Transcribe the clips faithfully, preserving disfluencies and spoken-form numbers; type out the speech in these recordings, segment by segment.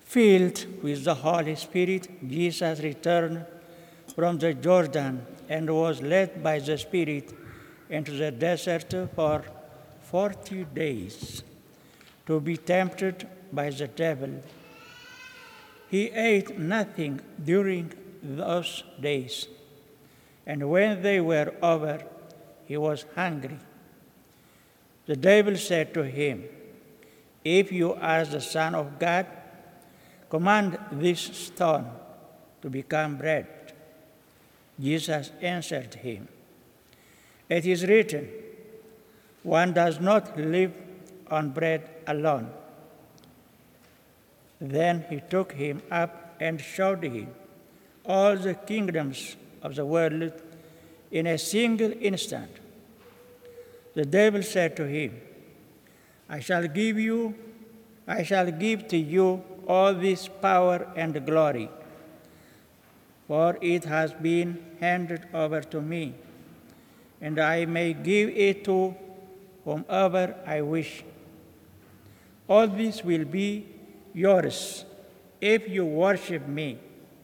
Filled with the Holy Spirit, Jesus returned from the Jordan and was led by the Spirit into the desert for forty days to be tempted by the devil. He ate nothing during those days, and when they were over, he was hungry. The devil said to him, "If you are the Son of God, command this stone to become bread." Jesus answered him, "It is written, 'One does not live on bread alone.'" Then he took him up and showed him all the kingdoms of the world in a single instant. The devil said to him, I shall give you, I shall give to you all this power and glory, for it has been handed over to me, and I may give it to whomever I wish. All this will be yours if you worship me."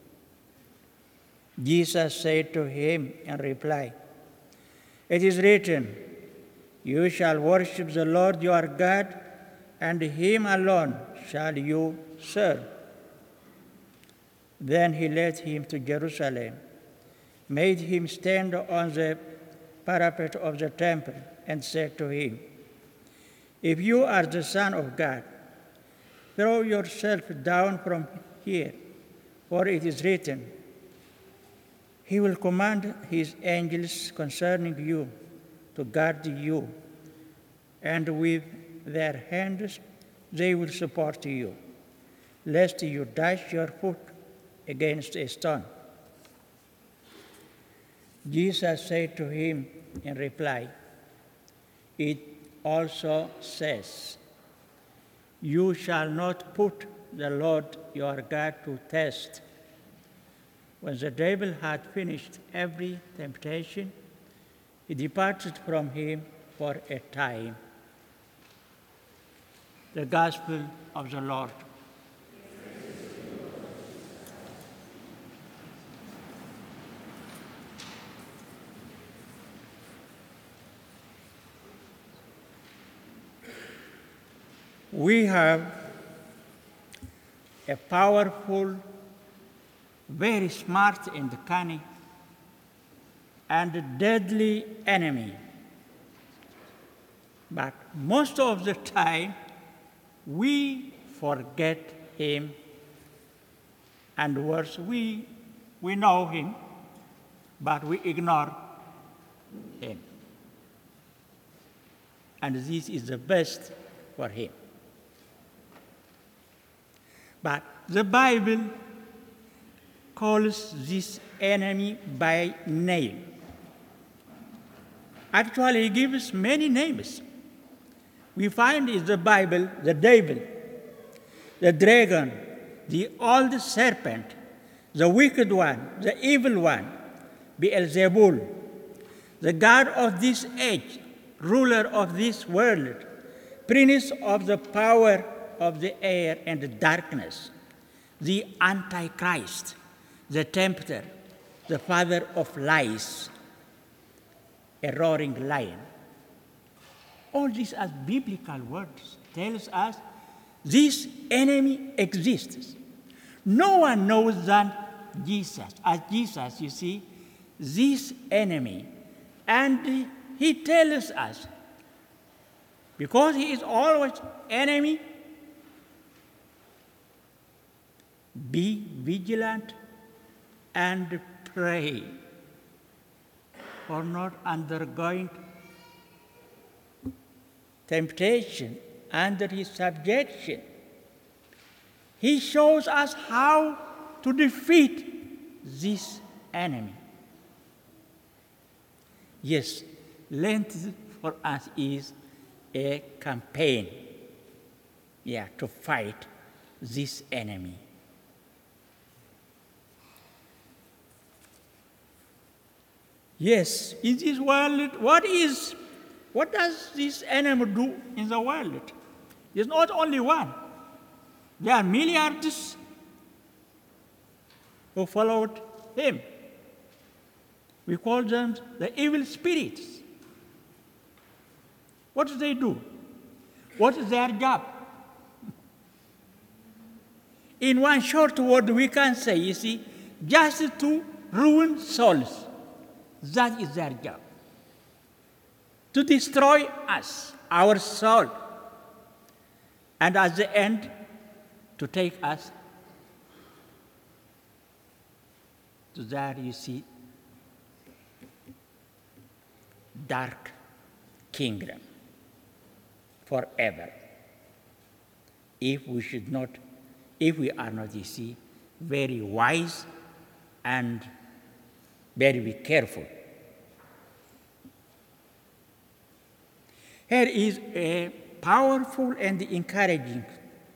Jesus said to him in reply, "It is written, 'You shall worship the Lord your God, and him alone shall you serve.'" Then he led him to Jerusalem, made him stand on the parapet of the temple, and said to him, "If you are the Son of God, throw yourself down from here, for it is written, 'He will command his angels concerning you to guard you, and with their hands they will support you, lest you dash your foot against a stone.'" Jesus said to him in reply, "It also says, 'You shall not put the Lord your God to test.'" When the devil had finished every temptation, he departed from him for a time. The Gospel of the Lord. We have a powerful, very smart and cunning, and deadly enemy. But most of the time, we forget him, and worse, we, we know him, but we ignore him. And this is the best for him. But the Bible calls this enemy by name. Actually, he gives many names. We find in the Bible the devil, the dragon, the old serpent, the wicked one, the evil one, Beelzebul, the god of this age, ruler of this world, prince of the power of the air and the darkness, the Antichrist, the tempter, the father of lies, a roaring lion. All these are biblical words, tells us this enemy exists. No one knows than Jesus. As Jesus, you see, this enemy. And he tells us, because he is always enemy, be vigilant and pray for not undergoing temptation under his subjection. He shows us how to defeat this enemy. Yes, Lent for us is a campaign, yeah, to fight this enemy. Yes, in this world, what is, what does this enemy do in the world? There's not only one. There are milliards who followed him. We call them the evil spirits. What do they do? What is their job? In one short word, we can say, you see, just to ruin souls. That is their job. To destroy us, our soul. And at the end, to take us to that, you see, dark kingdom forever. If we should not, if we are not, you see, very wise and very careful. Here is a powerful and encouraging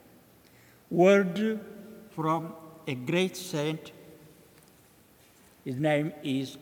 word from a great saint. His name is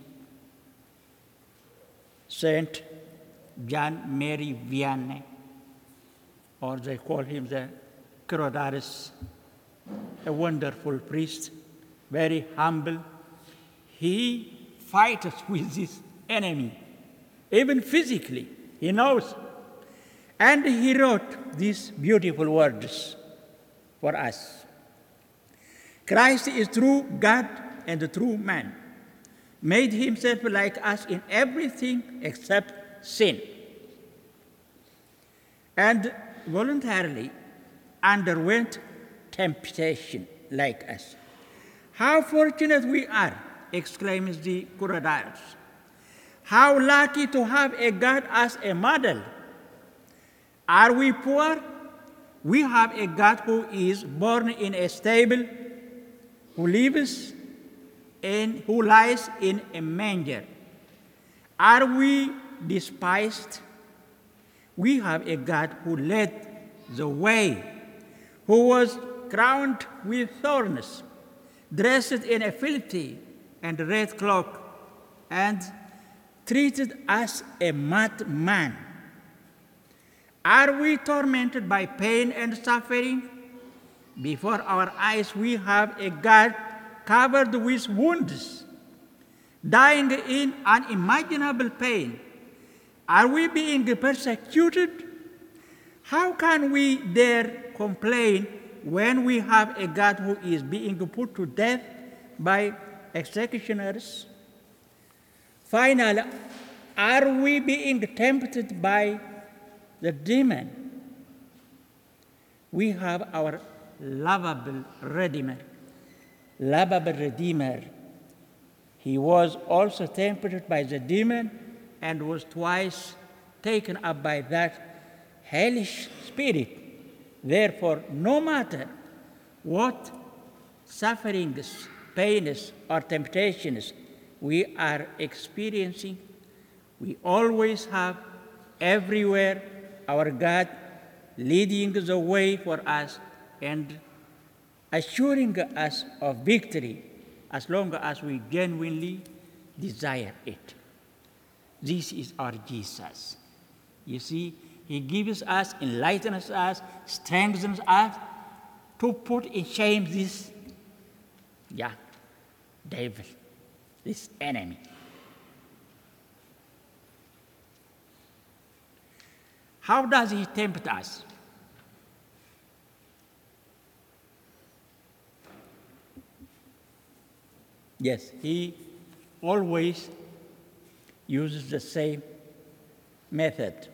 Saint John Mary Vianney, or they call him the Corodaris, a wonderful priest, very humble. He fights with this enemy, even physically, he knows. And he wrote these beautiful words for us. Christ is true God and the true man, made himself like us in everything except sin, and voluntarily underwent temptation like us. How fortunate we are, exclaims the Corodaris. How lucky to have a God as a model. Are we poor? We have a God who is born in a stable, who lives and who lies in a manger. Are we despised? We have a God who led the way, who was crowned with thorns, dressed in a filthy and red cloak, and treated as a madman. Are we tormented by pain and suffering? Before our eyes we have a God covered with wounds, dying in unimaginable pain. Are we being persecuted? How can we dare complain when we have a God who is being put to death by executioners? Finally, are we being tempted by the demon? We have our lovable Redeemer. Lovable Redeemer. He was also tempted by the demon and was twice taken up by that hellish spirit. Therefore, no matter what sufferings, pains, or temptations we are experiencing, we always have everywhere our God leading the way for us and assuring us of victory as long as we genuinely desire it. This is our Jesus. You see, he gives us, enlightens us, strengthens us to put in shame this, yeah, devil, this enemy. How does he tempt us? Yes, he always uses the same method.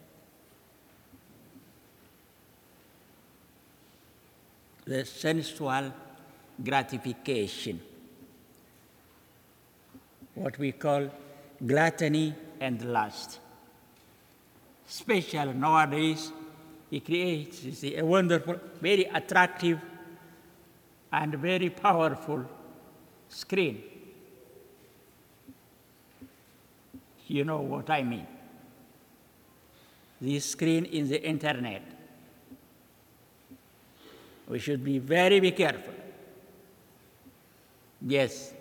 The sensual gratification, what we call gluttony and lust. Especially nowadays, he creates, you see, a wonderful, very attractive and very powerful screen. You know what I mean. This screen in the internet. We should be very, very careful. Yes,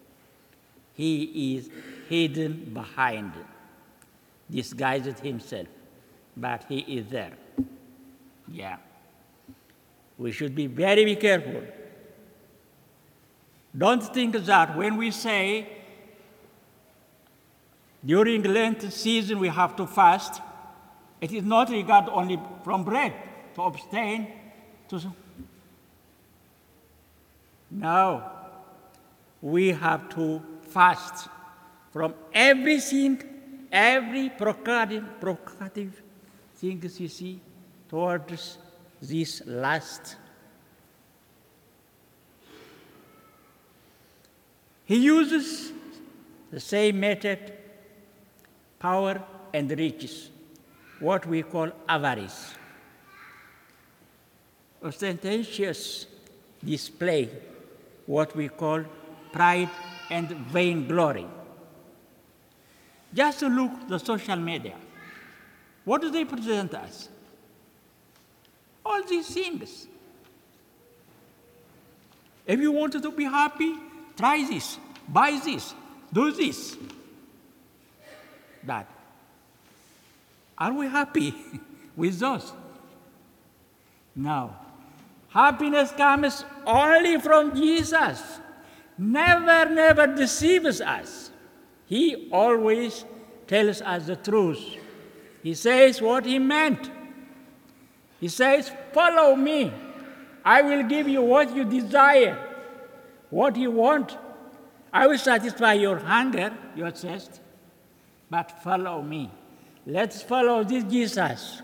he is hidden behind, disguised himself, but he is there. Yeah. We should be very, very careful. Don't think that when we say during Lent season we have to fast, it is not regard only from bread to abstain. To no, we have to fast from everything, every provocative, provocative things you see towards this last. He uses the same method, power and riches, what we call avarice. Ostentatious display, what we call pride and vainglory. Just look at the social media. What do they present us? All these things. If you want to be happy, try this, buy this, do this, that. Are we happy with those? No. Happiness comes only from Jesus. Never, never deceives us. He always tells us the truth. He says what he meant. He says, follow me. I will give you what you desire, what you want. I will satisfy your hunger, your thirst, but follow me. Let's follow this Jesus,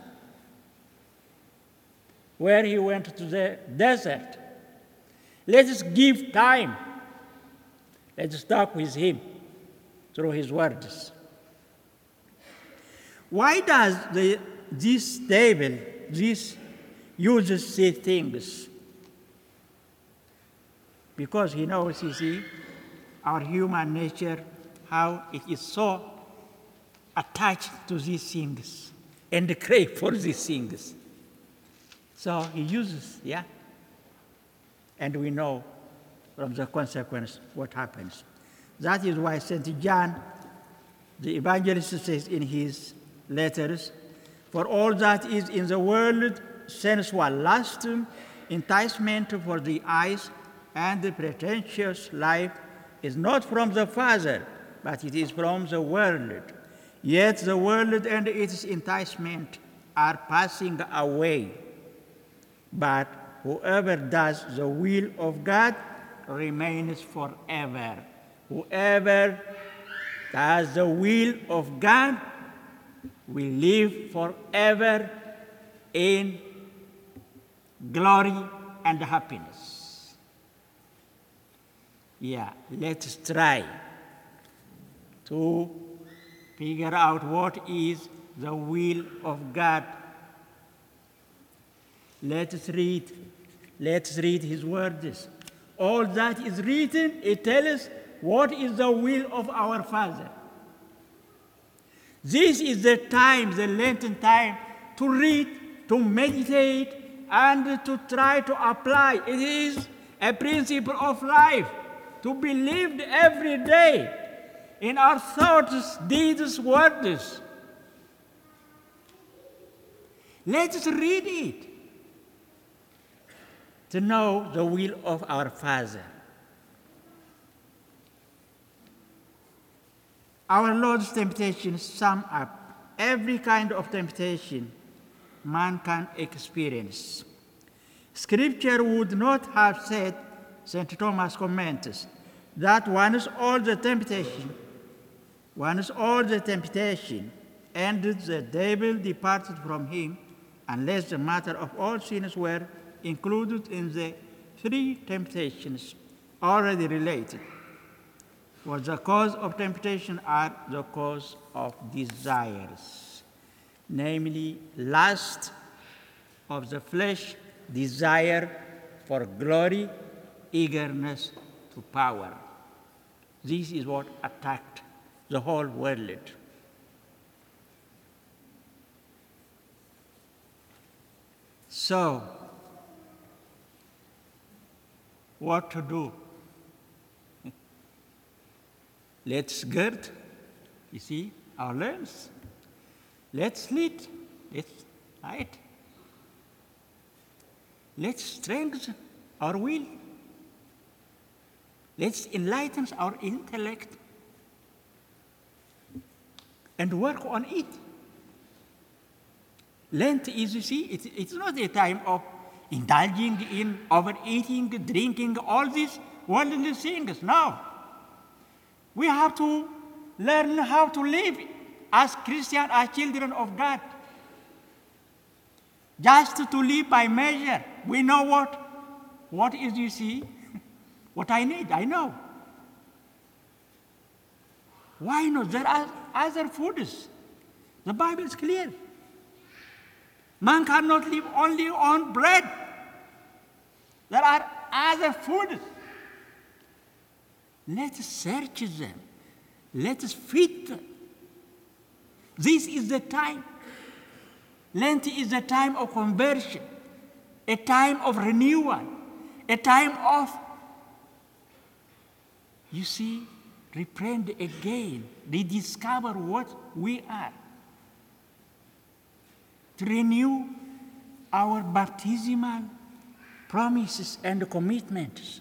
where he went to the desert. Let us give time. Let us talk with him through his words. Why does the, this devil, this uses these things? Because he knows, you see, our human nature, how it is so attached to these things and crave for these things. So he uses, yeah? And we know from the consequence what happens. That is why Saint John, the evangelist, says in his letters, for all that is in the world, sensual lust, enticement for the eyes, and the pretentious life is not from the Father, but it is from the world. Yet the world and its enticement are passing away. But whoever does the will of God remains forever. Whoever does the will of God will live forever in glory and happiness. Yeah, let's try to figure out what is the will of God. Let's read. Let's read his words. All that is written, it tells us what is the will of our Father. This is the time, the Lenten time, to read, to meditate, and to try to apply. It is a principle of life to be lived every day in our thoughts, deeds, words. Let us read it to know the will of our Father. Our Lord's temptations sum up every kind of temptation man can experience. Scripture would not have said, Saint Thomas comments, that once all the temptation, once all the temptation ended, the devil departed from him, unless the matter of all sins were included in the three temptations already related. For the cause of temptation are the cause of desires, namely lust of the flesh, desire for glory, eagerness to power. This is what attacked the whole world. So, what to do? Let's gird, you see, our loins. Let's lead. Let's right. let's strengthen our will. Let's enlighten our intellect and work on it. Lent is, you see, it, it's not a time of indulging in overeating, drinking, all these worldly things. No. We have to learn how to live as Christians, as children of God. Just to live by measure. We know what, what is, you see, what I need, I know. Why not? There are other foods. The Bible is clear. Man cannot live only on bread. There are other foods. Let us search them. Let us feed them. This is the time. Lent is a time of conversion, a time of renewal, a time of, you see, reprend again, rediscover what we are, to renew our baptismal promises and commitments.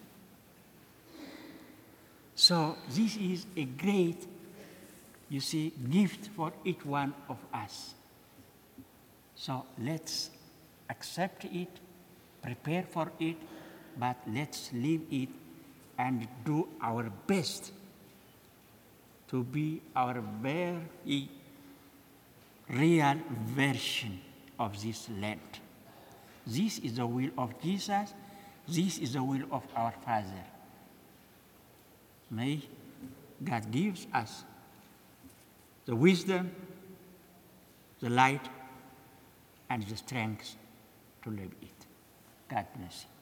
So this is a great, you see, gift for each one of us. So let's accept it, prepare for it, but let's live it and do our best to be our very real version of this Lent. This is the will of Jesus. This is the will of our Father. May God gives us the wisdom, the light, and the strength to live it. God bless you.